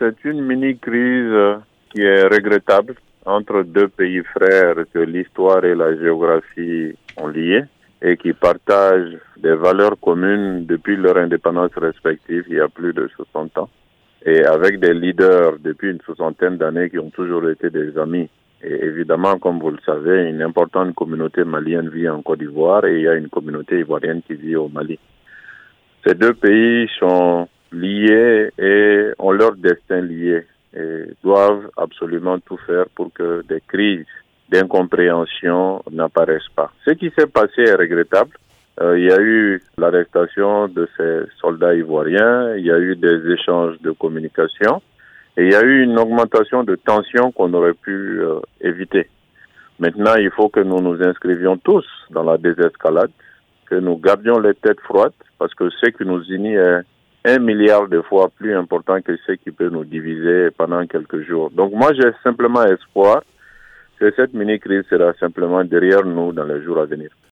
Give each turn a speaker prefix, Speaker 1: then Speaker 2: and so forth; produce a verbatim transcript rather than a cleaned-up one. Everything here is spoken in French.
Speaker 1: c'est une mini-crise qui est regrettable entre deux pays frères que l'histoire et la géographie ont liés et qui partagent des valeurs communes depuis leur indépendance respective il y a plus de soixante ans. Et avec des leaders depuis une soixantaine d'années qui ont toujours été des amis. Et évidemment, comme vous le savez, une importante communauté malienne vit en Côte d'Ivoire et il y a une communauté ivoirienne qui vit au Mali. Ces deux pays sont liés et ont leur destin lié et doivent absolument tout faire pour que des crises d'incompréhension n'apparaissent pas. Ce qui s'est passé est regrettable. Euh, il y a eu l'arrestation de ces soldats ivoiriens, il y a eu des échanges de communication et il y a eu une augmentation de tension qu'on aurait pu euh, éviter. Maintenant, il faut que nous nous inscrivions tous dans la désescalade, que nous gardions les têtes froides parce que ce qui nous unit est un milliard de fois plus important que ce qui peut nous diviser pendant quelques jours. Donc moi, j'ai simplement espoir que cette mini-crise sera simplement derrière nous dans les jours à venir.